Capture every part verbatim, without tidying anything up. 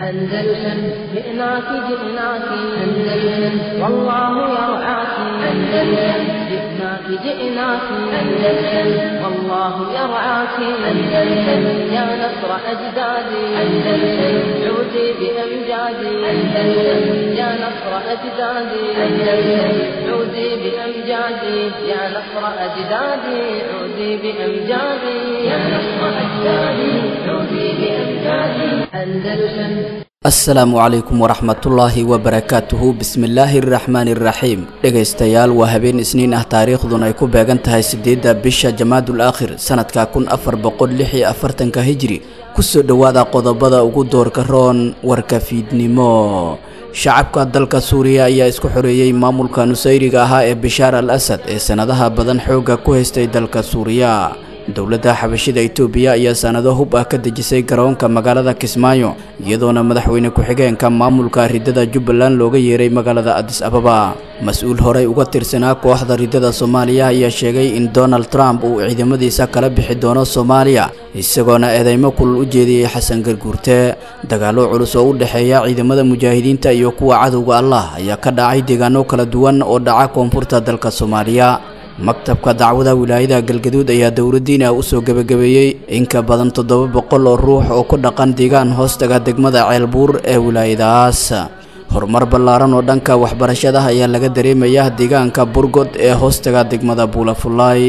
أندلسن جئناك جئناك أندلسن والله يرعاك أندلسن جئناك جئناك أندلسن والله يرعاك أندلسن يا نصر أجدادي أندلسن عودي بأمجادي أندلسن يا نصر أجدادي أندلسن عودي بأمجادي يا نصر أجدادي عودي بأمجادي يا نصر أجدادي عودي بأمجادي أندلسن. السلام عليكم ورحمة الله وبركاته. بسم الله الرحمن الرحيم. dhegaystayaal waa habeen isniin ah taariikhduna ay ku beegan tahay sideedda bisha Jamaadul Aakhir sanadka kun afar boqol lix iyo afartan ka hijri. kusoo dhawaada qodobada ugu doorka roon warka fiidnimo. shacabka dalka Suuriya ayaa isku xoreeyay maamulka nusayriga ahaa ee Bashar al-Assad ee sanadaha badan xooga ku haystay dalka Suuriya. dowladda xabashida Itoobiya ayaa sanado hub ah ka dejisay garoonka magaalada Kismaayo iyadoona madaxweyne ku-xigeenka maamulka ridada Jubbaland looga yeeray magaalada Addis Ababa. mas'uul horey uga tirsanaa kooxda ridada Soomaaliya ayaa sheegay in Donald Trump uu ciidamadiisa kala bixi doono Soomaaliya isagoona eedeymo kulul u jeediyay Xasan Garguurte. dagaalo culus oo u dhaxeeya ciidamada mujaahidiinta iyo kuwa cadowga Allah ayaa ka dhacay deegaano kala duwan oo dhaca koonfurta dalka Soomaaliya. maktabka dacwada wilaayada Galgaduud ayaa dowladdiina u soo gabagabeeyay in ka badan toddoba boqol oo ruux oo ku dhaqan deegaan hoostaga degmada Ceelbuur ee wilaayadaas. horumar ballaaran oo dhanka waxbarashada ayaa laga dareemayaa deegaanka Burgod ee hoostaga degmada Buulafulay.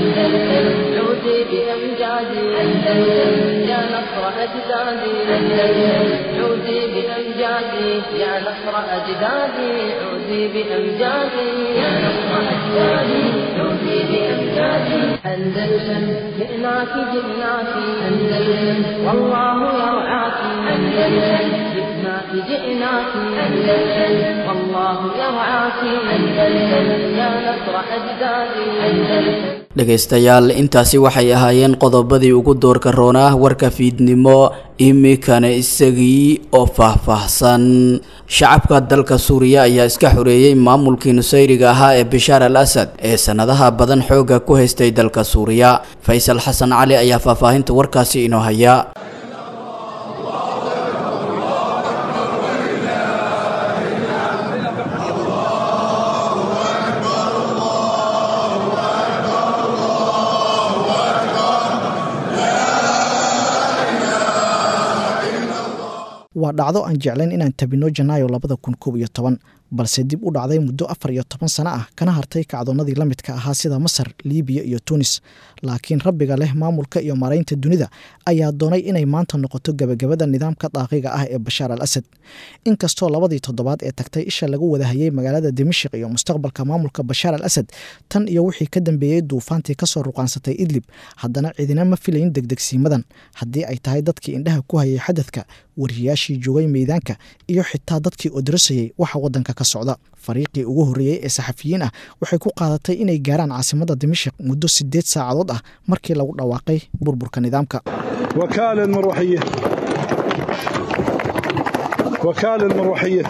يا نصر أجدادي عودي بأمجادي يا نصر أجدادي عودي بأمجادي أندلسن جئناك جئناك أندلسن والله يرعاك أندلسن جئناك جئناك أندلسن والله يرعاك أندلسن يا نصر أجدادي أندلسن. dhegaystayaal intaasi waxay ahaayeen qodobadii ugu doorka roonaa warka fiidnimo. imikana isagii oo faahfaahsan. shacabka dalka Suuriya ayaa iska xoreeyay maamulkii nusayriga ahaa ee Bashar al-Assad ee sanadaha badan xooga ku haystay dalka Suuriya. Faysal Xasan Cali ayaa faahfaahinta warkaasi inoo haya. waa dhacdo aan jeclayn inaan tabino Janaayo laba kun koob iyo toban balse dib u dhacday muddo afar iyo toban sano ah kana hartay kacdoonadii la midka ahaa sida Masar, Liibiya iyo Tunis. laakiin rabbiga leh maamulka iyo maaraynta dunida ayaa doonay inay maanta noqoto gabagabada nidaamka daaqiga ah ee Bashar al-Assad. inkastoo labadii toddobaad ee tagtay isha lagu wadahayay magaalada Dimashq iyo mustaqbalka maamulka Bashar al-Assad tan iyo wixii ka dambeeyay duufaantii ka soo ruqaansatay Idlib, haddana cidina ma filayn degdegsiimadan haddii ay tahay dadkii indhaha ku hayay xadadka, wariyaashii joogay meedaanka iyo xitaa dadkii odrasayay waxa wadanka ka socda. fariiqii ugu horeeyay ee saxafiyiin ah waxay ku qaadatay inay gaaraan caasimada Dimashq muddo sideed saacadood ah markii lagu dhawaaqay burburka nidaamka. وكالة المروحية وكالة المروحية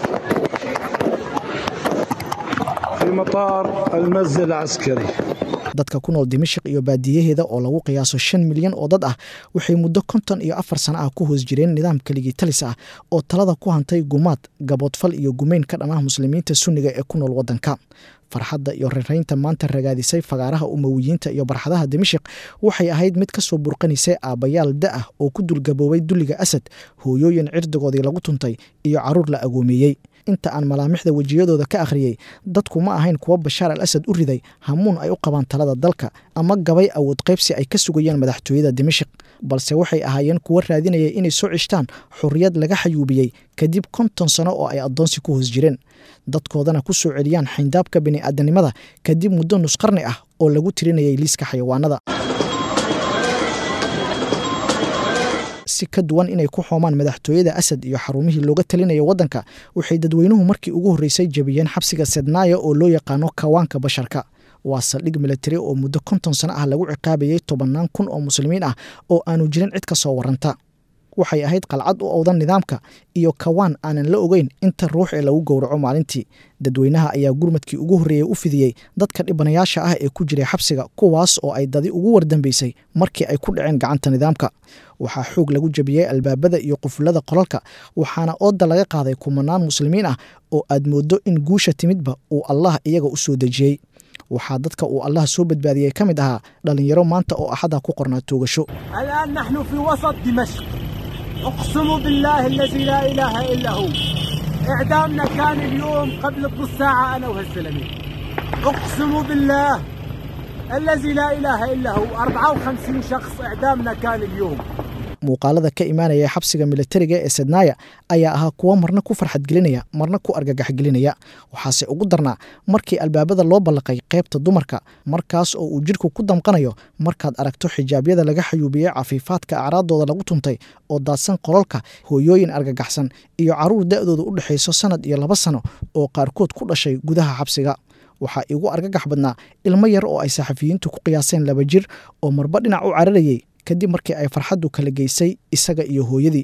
في مطار المسجد العسكري. dadka ku nool Dimashq iyo baadiyaheeda oo lagu qiyaaso shan milyan oo dad ah waxay muddo konton iyo afar sano ah ku hoos jireen nidaam kaligii talis ah oo talada ku hantay gumaad, gaboodfal iyo gumeyn ka dhanaa muslimiinta sunniga ee ku nool wadanka. farxadda iyo reeraynta maanta ragaadisay fagaaraha umawiyiinta iyo barxadaha Dimashq waxay ahayd mid ka soo burqanisay aabayaal da ah oo ku dulgaboobay duliga Asad, hooyooyin cirdigoodii lagu tuntay iyo caruur la agoomeeyay. inta aan malaamixda wajiyadooda ka akhriyay dadku ma ahayn kuwa Bashar al-Assad u riday hamuun ay u qabaan talada dalka ama gabay awood qaybsi ay ka sugayaan madaxtooyada Dimashq, balse waxay ahaayeen kuwa raadinaya inay soo cishtaan xurriyad laga xayuubiyay kadib konton sano oo ay adoonsi ku hoos jireen, dadkoodana ku soo celiyaan xindaabka bini'aadanimada kadib muddo nus qarni ah oo lagu tirinayay liiska xayawaanada. si ka duwan inay ku xoomaan madaxtooyada Asad iyo xarumihii looga talinayo wadanka waxay dadweynuhu markii ugu horeysay jabiyeen xabsiga Sednaya oo loo yaqaano kawaanka basharka. waa saldhig military oo muddo konton sano ah lagu ciqaabayay tobanaan kun oo muslimiin ah oo aanu jirin cid ka soo waranta. waxay ahayd qalcad u owdan nidaamka iyo kawaan aanan la ogeyn inta ruux ee lagu gowraco maalintii. dadweynaha ayaa gurmadkii ugu horreeyey u fidiyey dadka dhibanayaasha ah ee ku jiray xabsiga, kuwaas oo ay dadi ugu wardambeysay markii ay ku dhaceen gacanta nidaamka. waxaa xoog lagu jabiyey albaabada iyo qufulada qolalka, waxaana ooda laga qaaday kumanaan muslimiin ah oo aad moodo in guusha timidba uu allah iyaga u soo dejiyey. waxaa dadka uu allah soo badbaadiyey ka mid ahaa dhalinyaro maanta oo axada ku qornaa toogasho. الآن نحن في وسط دمشق. أقسم بالله الذي لا إله إلا هو إعدامنا كان اليوم قبل نص ساعة أنا وهالزلمة. أقسم بالله الذي لا إله إلا هو أربعة وخمسين شخص إعدامنا كان اليوم. muuqaalada ka imaanaya xabsiga militariga ee Sednaya ayaa ahaa kuwa marna ku farxad gelinaya marna ku argagax gelinaya. waxaase ugu darnaa markii albaabada loo ballaqay qaybta dumarka, markaas oo uu jirku ku damqanayo markaad aragto xijaabyada laga xayuubiyey cafiifaadka acraadooda lagu tuntay oo daadsan qolalka, hooyooyin argagaxsan iyo caruur da'dooda u dhaxayso sanad iyo laba sano oo qaarkood ku dhashay gudaha xabsiga. waxaa igu argagax badnaa ilmo yar oo ay saxafiyiintu ku qiyaaseen laba jir oo marba dhinac u cararayay kadib markii ay farxaddu kala geysay isaga iyo hooyadii.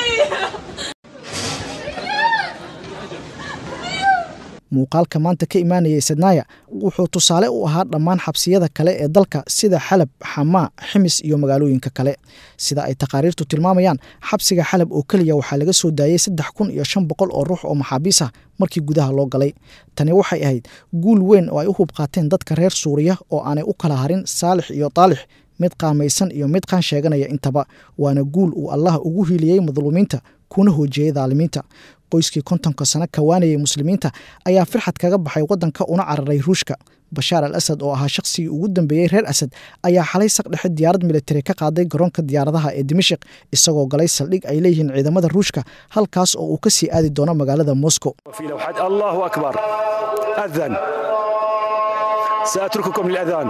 muuqaalka maanta ka imaanayay Sednaya wuxuu tusaale u ahaa dhammaan xabsiyada kale ee dalka sida Xalab, Xamaa, Ximis iyo magaalooyinka kale. sida ay taqaariirtu tilmaamayaan, xabsiga Xalab oo kaliya waxaa laga soo daayay saddex kun iyo shan boqol oo ruux oo maxaabiis ah markii gudaha loo galay. tani waxay ahayd guul weyn oo ay u hub qaateen dadka reer Suuriya oo aanay u kala harin Saalix iyo Taalix, mid qaamaysan iyo mid qaan sheeganaya intaba. waana guul uu allah ugu hiiliyey madluumiinta kuna hoojiyey daalimiinta. qoyskii kontonka sano kawaanayay muslimiinta ayaa firxad kaga baxay waddanka una cararay Ruushka. Bashaar al-Asad oo ahaa shaqsigii ugu dambeeyey reer Asad ayaa xalay saq dhexe diyaarad militari ka qaaday garoonka diyaaradaha ee Dimashq, isagoo galay saldhig ay leeyihiin ciidamada Ruushka, halkaas oo uu ka sii aadi doono magaalada Moscow. الله أكبر. أذن. سأترككم للأذان.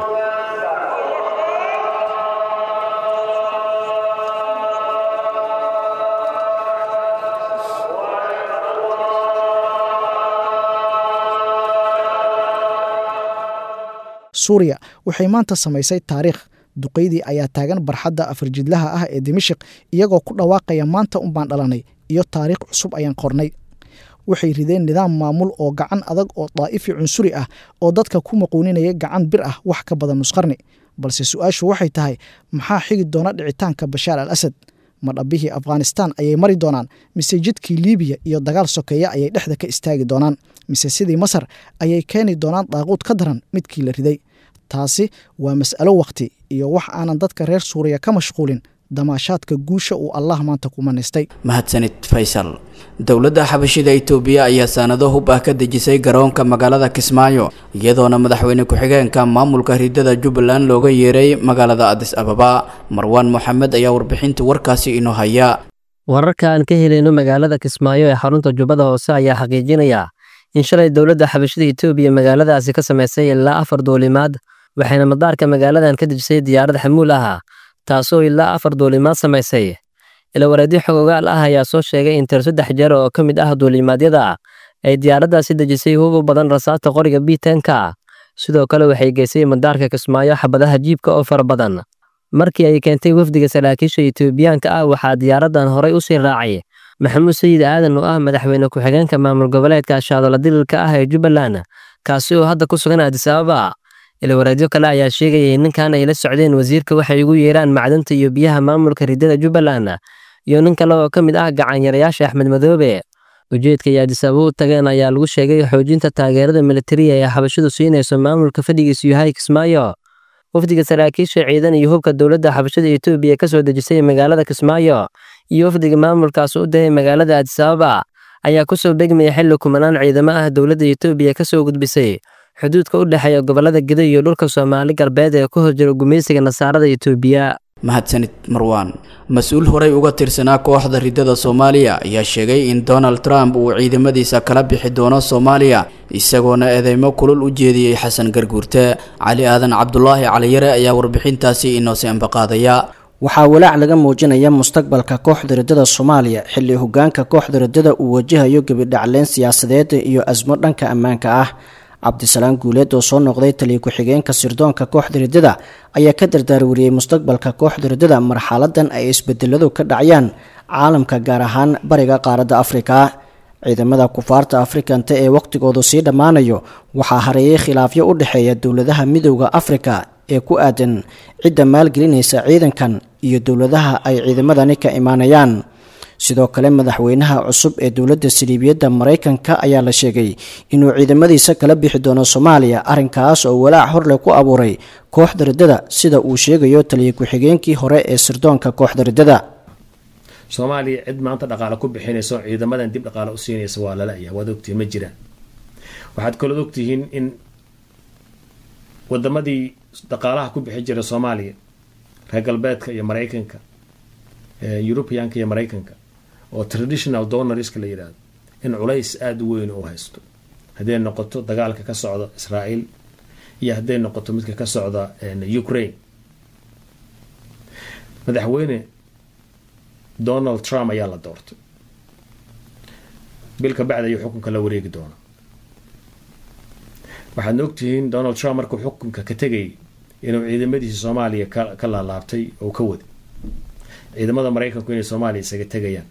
Suuriya waxay maanta samaysay taariikh. duqeydii ayaa taagan barxadda afarjidlaha ah ee Dimashq, iyagoo ku dhawaaqaya maanta un baan dhalanay iyo taariikh cusub ayaan qornay. waxay rideen nidaam maamul oo gacan adag oo daa'ifi cunsuri ah oo dadka ku maqooninaya gacan bir ah wax ka badan nus qarni. balse su'aashu waxay tahay, maxaa xigi doona dhicitaanka Bashaar al-Asad? ma dhabbihii Afghanistan ayay mari doonaan, mise jidkii Liibiya iyo dagaal sokeeya ayay dhexda ka istaagi doonaan, mise sidii Masar ayay keeni doonaan daaquud ka daran midkii la riday? taasi waa mas'alo waqti iyo wax aanan dadka reer Suuriya ka mashquulin damaashaadka guusha uu allah maanta ku manaystay. mahadsanid Faysal. dowladda xabashida Itoobiya ayaa sanado hub ah ka dejisay garoonka magaalada Kismaayo, iyadoona madaxweyne ku-xigeenka maamulka ridada Jubbaland looga yeeray magaalada Addis Ababa. Marwaan Moxamed ayaa warbixinta warkaasi inoo haya. wararka aan ka helayno magaalada Kismaayo ee xarunta Jubbada Hoose ayaa xaqiijinaya in shalay dowladda xabashida Itoobiya magaaladaasi ka sameysay ilaa afar duulimaad, waxayna madaarka magaaladan ka dejisay diyaarad xamuul ah taasoo ilaa afar duulimaad samaysay. ila wareedyo xogogaal ah ayaa soo sheegay in tir saddex jeer oo ka mid ah duulimaadyada ay diyaaraddaasi dejisay hub u badan rasaasta qoriga B ten ka. sidoo kale waxay geysay madaarka Kismaayo xabadaha jiibka oo fara badan. markii ay keentay wafdiga saraakiisha Itoobiyaanka ah, waxaa diyaaraddan horay u sii raacay Maxamuud Sayid Aadan oo ah madaxweyne ku-xigeenka maamul goboleedka Shaadala Dililka ah ee Jubbaland, kaasi oo hadda ku sugan Addis Ababa. ila wareedyo kale ayaa sheegaya in ninkan ay la socdeen wasiirka waxay ugu yeeraan macdanta iyo biyaha maamulka ridada Jubbaland iyo nin kale oo ka mid ah gacan-yarayaasha Axmed Madoobe. ujeedka ay Addis Ababa u tageen ayaa lagu sheegay xoojinta taageerada militariga ee xabashidu siinayso maamulka fadhigiisu yahay Kismaayo. wafdiga saraakiisha ciidan iyo hubka dowladda xabashida Itoobiya ka soo dejisay magaalada Kismaayo iyo wafdiga maamulkaas u dahay magaalada Addis Ababa ayaa ku soo begmay xilli kumanaan ciidamo ah dowladda Itoobiya ka soo gudbisay xuduudka u dhaxeeya gobolada Gida iyo dhulka Soomaali galbeed ee ku horjira gumeysiga Nasaarada Itoobiya. mahadsanid Marwaan. mas-uul horey uga tirsanaa kooxda ridada Soomaaliya ayaa sheegay in Donald Trump uu ciidamadiisa kala bixi doono Soomaaliya, isagoona eedeymo kulul u jeediyey Xasan Garguurte. Cali Aadan Cabdulaahi Cali Yare ayaa warbixintaasi inoo sii ambaqaadaya. waxaa walaac laga muujinaya mustaqbalka kooxda ridada Soomaaliya xilli hoggaanka kooxda ridada uu wajahayo gabadhacleen siyaasadeed iyo azmo dhanka ammaanka ah. Cabdisalaam Guuleed oo soo noqday taliye ku-xigeenka sirdoonka kooxda ridada ayaa ka dardaarwariyey mustaqbalka kooxda ridada marxaladan ay isbedeladu ka dhacayaan caalamka gaar ahaan bariga qaaradda afrika ciidamada kufaarta afrikanta ee waqtigoodu sii dhammaanayo waxaa hareeyay khilaafyo u dhexeeya dowladaha midowda afrika ee ku aadan cidda maalgelinaysa ciidankan iyo dowladaha ay ciidamadani ka imaanayaan sidoo kale madaxweynaha cusub ee dowladda saliibiyadda maraykanka ayaa la sheegay inuu ciidamadiisa kala bixi doono soomaaliya arrinkaas oo walaac horleh ku abuuray kooxda riddada sida uu sheegayo taliya ku-xigeenkii hore ee sirdoonka kooxda riddada soomaaliya cid maanta dhaqaale ku bixinayso ciidamadan dib dhaqaale u siinaysa waa lala-ya waad ogtihiin ma jiraan waxaad kaloo ogtihiin in wadamadii dhaqaalaha ku bixi jira soomaaliya reer galbeedka iyo maraykanka yurubiyaanka iyo maraykanka oo traditional donorska la yidhaahdo in culays aada u weyn uu haysto hadday noqoto dagaalka ka socda israael iyo hadday noqoto midka ka socda ukraine madaxweyne donald trump ayaa la doortay bil ka bacdi ayuu xukunka la wareegi doona waxaadna ogtihiin donald trump markuu xukunka ka tegayay inuu ciidamadiisa soomaaliya ka laalaabtay oo ka waday ciidamada maraykanku inay soomaaliya isaga tegayaan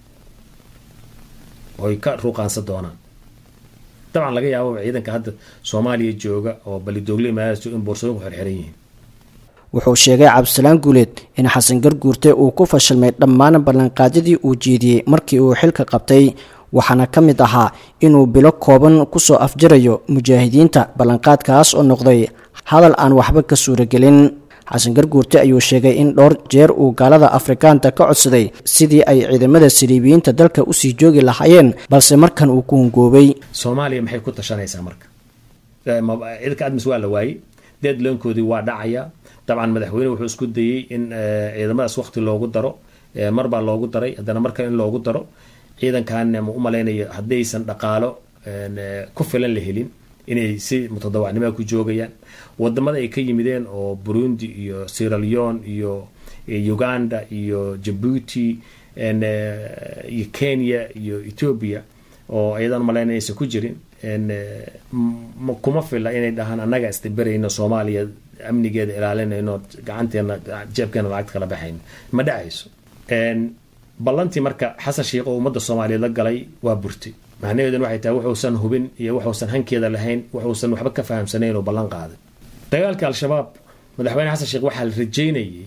oy ka ruuqaansan doonaan dabcan laga yaababa ciidanka hadda soomaaliya jooga oo balidoogle imaadaas in boorsooyinku xirxiran yihiin wuxuu sheegay cabdisalaan guuleed in xasan garguurte uu ku fashilmay dhammaan ballanqaadyadii uu jeediyey markii uu xilka qabtay waxaana ka mid ahaa inuu bilo kooban kusoo afjarayo mujaahidiinta ballanqaadkaas oo noqday hadal aan waxba ka suuragelin xasan garguurte ayuu sheegay in dhowr jeer uu gaalada afrikaanta ka codsaday sidii ay ciidamada saliibiyiinta dalka usii joogi lahaayeen balse markan uu ku hungoobay soomaaliya maxay ku tashanaysaa marka ciidanka admis waa la waayey deadloonkoodii waa dhacaya dabcan madaxweyne wuxuu isku dayey in ciidamadaas waqti loogu daro marbaa loogu daray haddana marka in loogu daro ciidankan ma u malaynayo haddaysan dhaqaalo ku filan la helin inay si mutadawacnimada ku joogayaan wadamada ay ka yimideen oo Burundi iyo Sierra Leone iyo Uganda iyo Djibouti iyo Kenya iyo Ethiopia oo aydan malaynaysa ku jirin kuma fila inay dhahaan anaga istibarayno Soomaaliya amnigeeda ilaalinayno gacanteena jeebkeena lacag kala baxayn ma dhacayso ballantii marka xasan sheekh oo ummadda Soomaaliyeed la galay waa burtay macnaheedu waxay tahay wuxuusan hubin iyo wuxuusan hankeeda lahayn wuxuusan waxba ka fahamsanayn oo ballan qaaday dagaalka al-shabaab madaxweyne xasan sheekh waxa la rajeynayay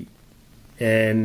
in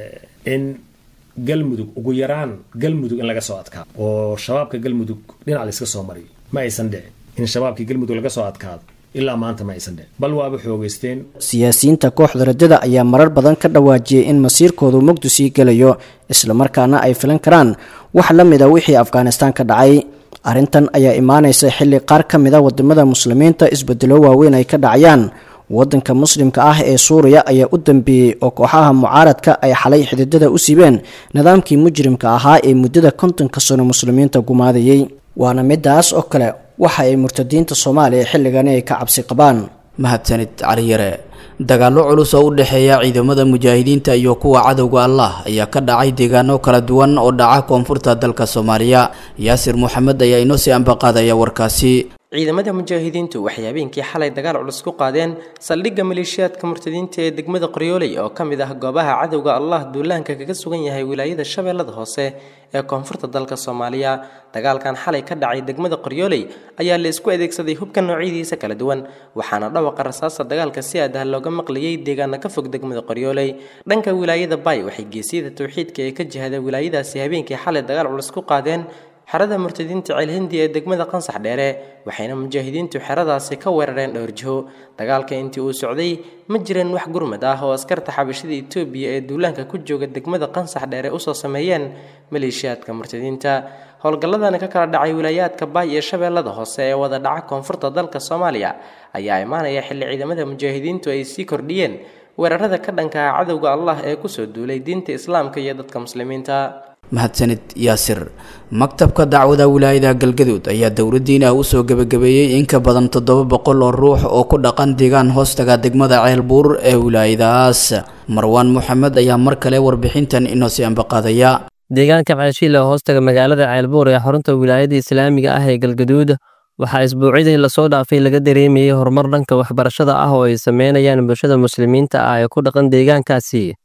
in galmudug ugu yaraan galmudug in laga soo adkaado oo shabaabka galmudug dhinac la iska soo mariyo ma aysan dhicin in shabaabka galmudug laga soo adkaado ilaa maanta ma aysan dhicin bal waaba xoogeysteen siyaasiyiinta kooxda riddada ayaa marar badan ka dhawaajiyay in masiirkoodu mugdi sii gelayo isla markaana ay filan karaan wax la mid a wixii afghanistan ka dhacay arrintan ayaa imaanaysa xilli qaar ka mid a wadamada muslimiinta isbedelo waaweyn ay ka dhacayaan wadanka muslimka ah ee suuriya ayaa u dambeeyey oo kooxaha mucaaradka ay xalay xididada u siibeen nidaamkii mujrimka ahaa ee muddada kontonka sano muslimiinta gumaadayay waana midaas oo kale waxa ay murtadiinta Soomaaliya xilligani ay ka cabsi qabaan mahadsanid cali yare dagaallo culus oo u dhexeeya ciidamada mujaahidiinta iyo kuwa cadowga Allah ayaa ka dhacay deegaano kala duwan oo dhaca koonfurta dalka Soomaaliya Yaasir Maxamed ayaa inoo si anbaqaadaya warkaasi ciidamada mujaahidiintu waxay habeenkii xalay dagaal culus ku qaadeen saldhigga maleeshiyaadka murtadiinta ee degmada Qoryooley oo kamid ah goobaha cadowga Allah duulaanka kaga sugan yahay wilaayada Shabeellada Hoose ee koonfurta dalka Soomaaliya dagaalkan xalay ka dhacay degmada Qoryooley ayaa la isku adeegsaday hubka noocyadiisa kala duwan waxaana dhawaqa rasaasta dagaalka si aad ah looga maqliyay deegaano ka fog degmada Qoryooley dhanka wilaayada Bay waxay geesiyada tawxiidka ee ka jihada wilaayadaasi habeenkii xalay dagaal culus ku qaadeen xarada murtadiinta ceel hindi ee degmada Qansax Dheere waxayna mujaahidiintu xaradaasi ka weerareen dhowr jiho dagaalka intii uu socday ma jireen wax gurmad ah oo askarta xabashida Itoobiya ee duulaanka ku jooga degmada Qansax Dheere u soo sameeyeen maleeshiyaadka murtadiinta howlgalladan ka kala dhacay wilaayadka Bay iyo Shabeellada Hoose ee wada dhaca koonfurta dalka Soomaaliya ayaa imaanaya xilli ciidamada mujaahidiintu ay sii kordhiyeen weerarada ka dhanka ah cadowga Allah ee ku soo duulay diinta Islaamka iyo dadka muslimiinta mahadsanid yaasir maktabka dacwada wilaayada galgaduud ayaa dowladdiina u soo gabagabeeyay in ka badan toddoba boqol oo ruux oo ku dhaqan deegaan hoostaga degmada ceelbuur ee wilaayadaas marwaan maxamed ayaa mar kale warbixintan inoo sii anbaqaadaya deegaanka ceelshiile hoostaga magaalada ceelbuur ee xarunta wilaayada islaamiga ah ee galgaduud waxaa isbuucyadii lasoo dhaafay laga dareemayay horumar dhanka waxbarashada ah oo ay sameynayaan bulshada muslimiinta ah ee ku dhaqan deegaankaasi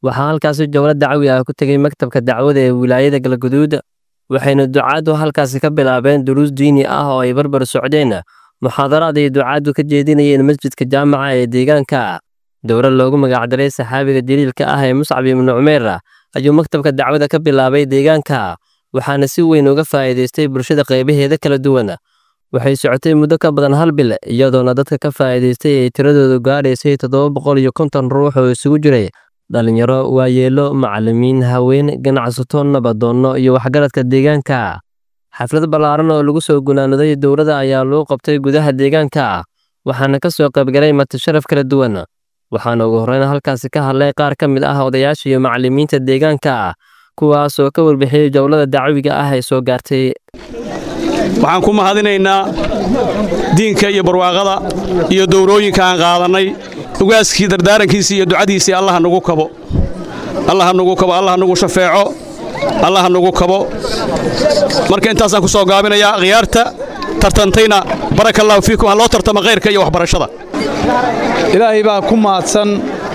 waxaa halkaasi jawlo dacwi ah ku tegay maktabka dacwada ee wilaayada galgaduud waxayna ducaaddu halkaasi ka bilaabeen duruus diini ah oo ay barbar socdeen muxaadaraad ay ducaaddu ka jeedinayeen masjidka jaamaca ee deegaanka dowlad loogu magacdaray saxaabiga jaliilka ah ee Muscab ibn Umayr ayuu maktabka dacwada ka bilaabay deegaanka waxaana si weyn uga faa'iideystay bulshada qaybaheeda kala duwan waxay socotay muddo ka badan hal bil iyadoona dadka ka faa'iideystay ay tiradoodu gaadhaysay toddoba boqol iyo konton ruux oo isugu jiray dhalinyaro waayeelo macallimiin haween ganacsato nabadoonno iyo waxgaradka deegaanka xaflad ballaaran oo lagu soo gunaanaday dowladda ayaa loo qabtay gudaha deegaanka waxaana ka soo qaybgalay marti sharaf kala duwan waxaana ugu horreyn halkaasi ka hadlay qaar ka mid ah odayaasha iyo macallimiinta deegaanka kuwaas oo ka warbixiyay jawlada dacwiga ah ee soo gaartay waxaan ku mahadinaynaa diinka iyo barwaaqada iyo dowrooyinka aan qaadanay ugaaskii dardaarankiisa iyo ducadiisa Allah nagu kabo Allah nagu kabo Allah nagu shafeeco Allah nagu kabo marka intaas aan ku soo gaabinayaa khiyaarta tartantayna barakallahu fiikum loo tartama khayrka iyo waxbarashada ilaahay baa ku maadsan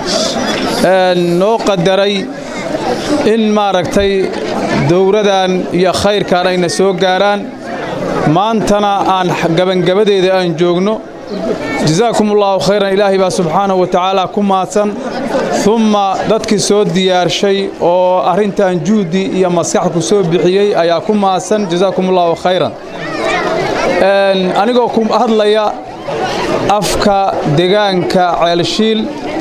noo qadaray in maaragtay dowradan iyo khayrkan ayna soo gaaraan maantana aan gabagabadeeda aan joogno jazaakumullahu khayran ilaahay baa subxaanahu wa tacaala ku maadsan uma dadkii soo diyaarshay oo arrintan juhdi iyo maskax ku soo bixiyey ayaa ku maadsan jazaakumullahu khayran anigoo ku hadlaya afka deegaanka ceelshiil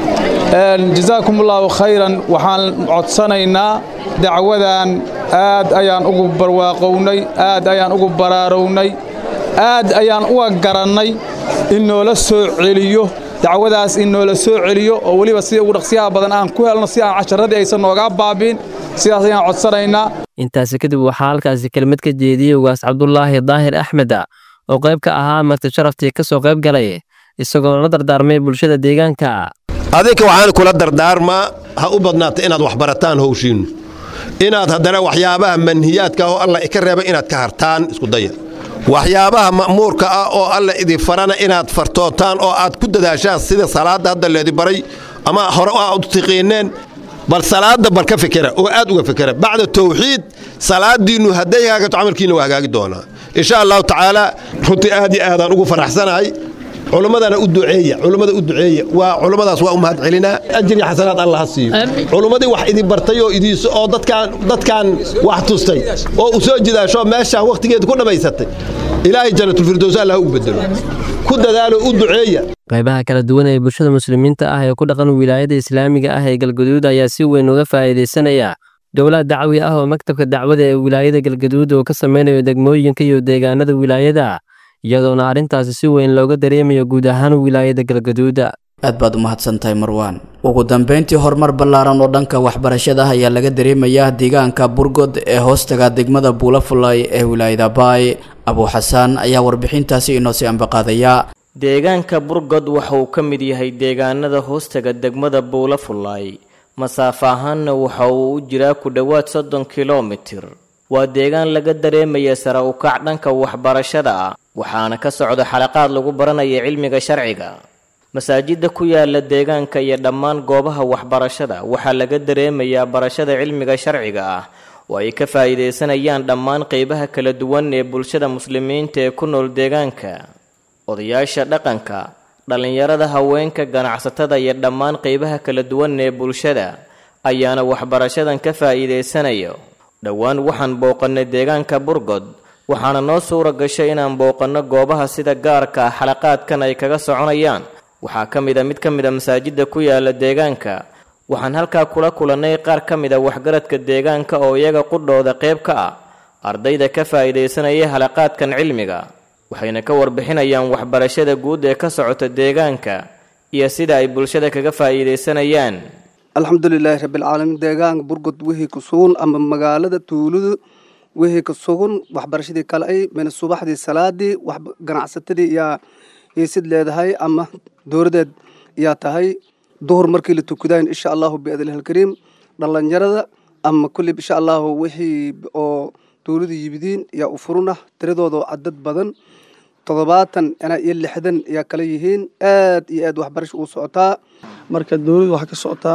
jazaakumullahu khayran waxaan codsanaynaa dacwadan aad ayaan ugu barwaaqownay aad ayaan ugu baraarownay aad ayaan uga garannay in noola soo celiyo dacwadaas in noola soo celiyo oo weliba sida ugu dhaqsiyaha badan aan ku helno si aan casharadii aysan nooga baabiin sidaas ayaan codsanaynaa intaasi kadib waxaa halkaasi kelmad ka jeediyey ugaas cabdulaahi daahir axmed oo qayb ka ahaa marti sharaftii ka soo qayb galay isagoo la dardaarmay bulshada deegaanka adinka waxaan kula dardaarmaa ha u badnaata inaad wax barataan howshiinnu inaad haddana waxyaabaha manhiyaadka oo alla ka reebay inaad ka hartaan isku daya waxyaabaha ma'muurka ah oo alla idin farana inaad fartootaan oo aad ku dadaashaan sida salaada hadda leedi baray ama hore aad u tiqiineen bal salaada bal ka fikira oo aad uga fikira bacda tawxiid salaadiinu haday hagaagto amalkiina waa hagaagi doonaa insha Allah taala runtii aad iyo aad aan ugu faraxsanahay culumadana u duceeya culumada u duceeya waa culumadaas waa u mahad celinaa ajri xasanaad Allah siiyo culumadii wax idin bartay oo idiis oo dadkan dadkan wax tustay oo u soo jidaasho meesha waqtigeed ku dhameysatay ilaahay jannatul firdaws Allah u bedelo ku dadaalo u duceeya qaybaha kala duwan ee bulshada muslimiinta ah ee ku dhaqan wilaayada islaamiga ah ee galgaduud ayaa si weyn uga faa'iideysanaya dowlad dacwi ah oo maktabka dacwada ee wilaayada galgaduud oo ka sameynayo degmooyinka iyo deegaanada wilaayada iyadoona arrintaasi si weyn looga dareemayo guud ahaan wilaayada galgaduud aad baad u mahadsantahay marwaan ugu dambeyntii horumar ballaaran oo dhanka waxbarashada ayaa laga dareemayaa deegaanka burgod ee hoostaga degmada buulafulay ee wilaayada baay abu xasaan ayaa warbixintaasi inoo sii ambaqaadaya deegaanka burgod waxa uu ka mid yahay deegaanada hoostaga degmada buulafulay masaafo ahaanna waxa uu u jiraa ku dhowaad soddon kilomitir waa deegaan laga dareemaya sare u kac dhanka waxbarashada ah waxaana ka socda xalaqaad lagu baranayo cilmiga sharciga masaajidda ku yaala deegaanka iyo dhammaan goobaha waxbarashada waxaa laga dareemayaa barashada cilmiga sharciga ah oo ay ka faa'iideysanayaan dhammaan qaybaha kala duwan ee bulshada muslimiinta ee ku nool deegaanka odayaasha dhaqanka dhalinyarada haweenka ganacsatada iyo dhammaan qaybaha kala duwan ee bulshada ayaana waxbarashadan ka faa'iideysanayo dhowaan waxaan booqannay deegaanka burgod waxaana noo suura gashay inaan booqanno goobaha sida gaarka ah xalaqaadkan ay kaga soconayaan waxaa ka mid a mid ka mid a masaajidda ku yaala deegaanka waxaan halkaa kula kulannay qaar ka mid a waxgaradka deegaanka oo iyaga qudhooda qayb ka ah ardayda ka faa'iidaysanaya xalaqaadkan cilmiga waxayna ka warbixinayaan waxbarashada guud ee ka socota deegaanka iyo sida ay bulshada kaga faa'iidaysanayaan alxamdulilaahi rabbil caalamiin deegaanka burgod wixii ku sugan ama magaalada tuuladu wixii ka sugan waxbarashadii kale ay min subaxdii salaadii wax ganacsatadii iyo isid leedahay ama dowladeed yaa tahay duhur markii la tukadaan insha Allah bi adil kariim dhalinyarada ama kulli insha Allah wixii oo dowladda yibidin ya u furuna tiradooda cadad badan toddobaatan ana iyo lixdan ya kala yihiin aad iyo aad waxbarasho u socotaa marka dowladdu waxa ka socotaa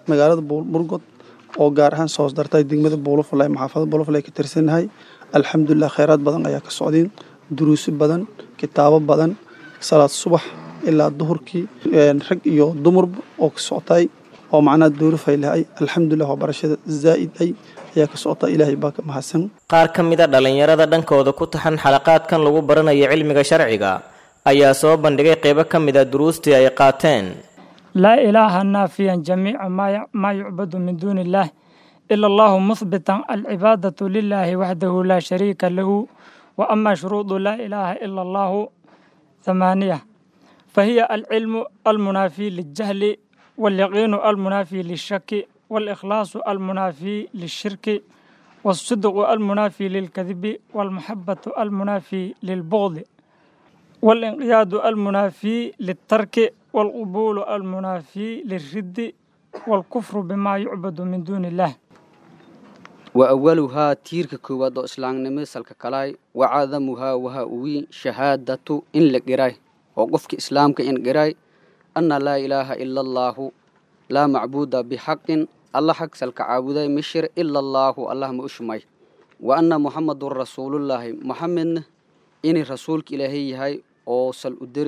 magaalada burgod oo gaar ahaan soo dartay degmada buulafulay maxaafada buulafulay ka tirsanahay alxamdulilah khayraad badan ayaa ka socdeen duruusi badan kitaabo badan salaad subax ilaa duhurkii rag iyo dumarba oo ka soctay oo macnaa duurufay lahay alxamdulilah waa barashada zaa'id ay ayaa ka socota ilaahay baa ka mahadsan qaar ka mid a dhalinyarada dhankooda ku taxan xalaqaadkan lagu baranayo cilmiga sharciga ayaa soo bandhigay qaybo ka mid a duruustii ay qaateen laa ilaaha naafiyan jamiica maa yucbadu min duuni illaah ila allahu muhbitan alcibaadatu lilaahi waxdahu laa shariika lahu wa ama shuruudu laa ilaaha ila allahu thamaaniya fahiya alcilmu almunaafi liljahli واليقين المنافي للشك والإخلاص المنافي للشرك والصدق المنافي للكذب والمحبة المنافي للبغض والانقياد المنافي للترك والقبول المنافي للرد والكفر بما يعبد من دون الله وأولها تيرك كواد إسلام نمسل كلاي وعظمها وهاوي شهادة إن لقراي وقفك إسلامك إن قراي أن لا إله إلا الله لا معبود بحق الله حق سلك عابداي مشر إلا الله الله مؤشمي وأن محمد رسول الله محمد إني رسولك إلهي هاي أو سل أدر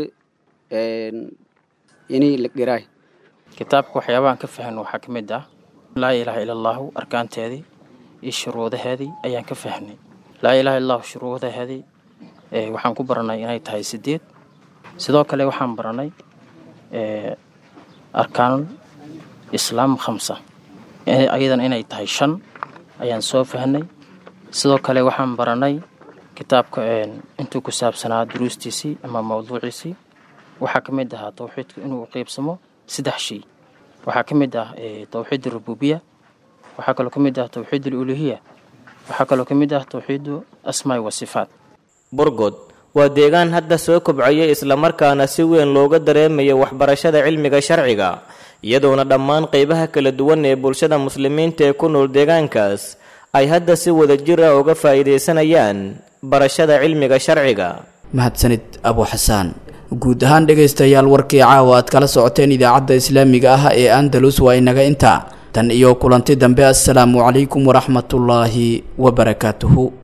إني لقراي كتابك وحيوان كفهن وحكم ده لا إله إلا الله أركان هذه الشروط هذه أيان كفهني لا إله إلا الله شروط هذه وحن كبرنا إني تهاي سديد سدوك لي وحن برناي أركان إسلام خمسة أيضا إني تهاي شن أيان سوف هني سدوك لي وحن برناي كتابك أنتو كساب سنة دروس تيسي أما موضوع سي وحكم ده توحيد إنه قيب سمو سدح شيء وحكم ده توحيد الربوبية وحكم ده توحيد الألوهية وحكم ده توحيد أسماء وصفات برغد waa deegaan hadda soo kobcaya isla markaana si weyn looga dareemayo waxbarashada cilmiga sharciga iyadoona dhammaan qaybaha kala duwan ee bulshada muslimiinta ee ku nool deegaankaas ay hadda si wada jir ah uga faa'iideysanayaan barashada cilmiga sharciga mahadsanid abu xasaan guud ahaan dhageystayaal warkii caawa aad kala socoteen idaacadda islaamiga ah ee Andalus waa inaga inta tan iyo kulanti dambe assalaamu calaykum waraxmatullaahi wabarakaatuhu